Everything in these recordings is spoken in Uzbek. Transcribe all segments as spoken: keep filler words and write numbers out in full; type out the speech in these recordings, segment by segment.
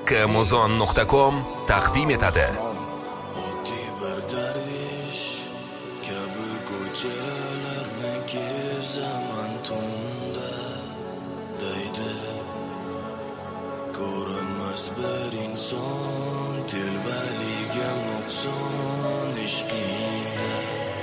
kmozon nuqta com taqdim etadi. Oddiy bir darvish kabi ko'chalarni kezaman tunda, deydi ko'rinmas bir inson, telbaligim nuqson ishqingda.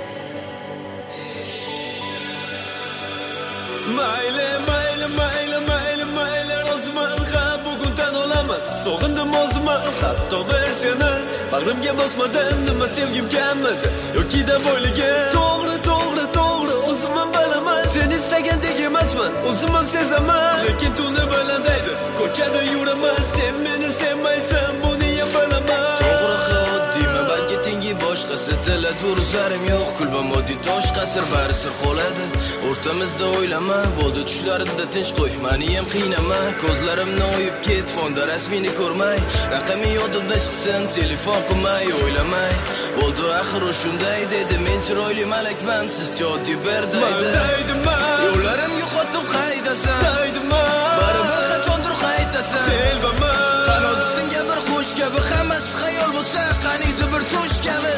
Mayli mayli mayli mayli mayli rozman ha bugun tan olaman, sog'indim o'zimni hatto bir seni bag'rimga bosmadim, nima sevgim kamidi yoki da boyligim. To'g'ri to'g'ri to'g'ri o'zimman bilaman, sen istagandek emasman, o'zimam sezaman, lekin tuni bilan deydi ko'chada yuraman, sen meni sevmaysan buni ham bilaman. To'g'ri xo'dimi balki tengi boshqasi tilla turzarim yo'q, kulbam oddiy tosh qasr bari sir qoladi o'rtamizda. O'ylama bo'ldi tushlarimda tinch qo'y, meni ham qiynama, ko'zlarimni o'yib ket fonda rasmini ko'rmay, raqami yodimdan chiqsin telefon qilmay. O'ylamay bo'ldi axir u shunday dedi, men chiroyli malakman, siz joddiy bir deydi. Yo'llarim yo'qotib qaydasan, baribir qachondir qaytasan. Qanoti singa bir qush kabi, hammasi xayol bo'lsa qaniydi bir tush kabi.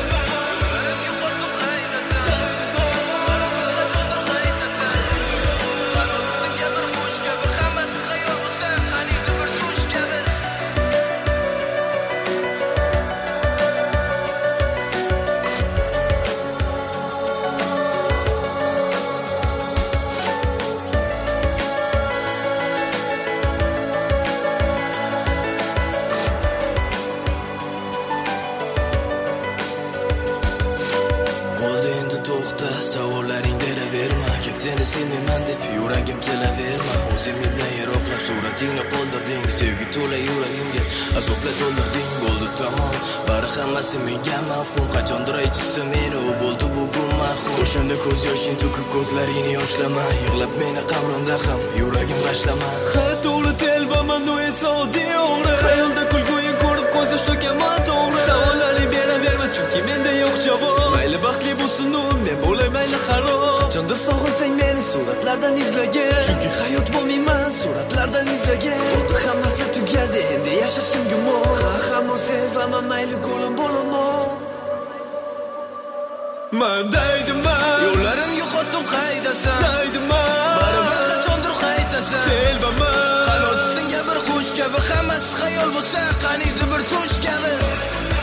Savollaring beraverma, ket seni sevmayman deb yuragim tilaverma. O'zingni bilan yiroqlab suratingni qoldirding, sevgi to'la yuragimga azobla to'ldirding. Bo'ldi tamom, bari hammasi menga mafhum, qachondir aytishsa meni u bo'ldi bugun marhum. O'shanda ko'z yoshing to'kib ko'zlaringni yoshlama, yig'lab meni qabrimda ham yuragim g'ashlama. Ha to'g'ri telbaman u esa oddiy o'g'ri, xayolda kulguing ko'rib ko'z yosh to'kaman to'g'ri. Savollaring beraverma chunki menda yo'q javob. Mayli baxtli bo'lsin u, men bo'lay mayli xarob. Qachondir sog'insang meni suratlardan izlagin, chunki hayot bo'lmayman suratlardan izlagin. Bo'ldi hammasi tugadi, endi yashashim gumon. Ha hamon sevaman, mayli ko'lim bo'laman. Man deydiman, yo'llarim yo'qotib qaydasan, deydiman, baribir qachondir qaytasan. Telbaman, qanoti singa bir qush kabi, hammasi xayol bo'lsa qaniydi bir tush kabi.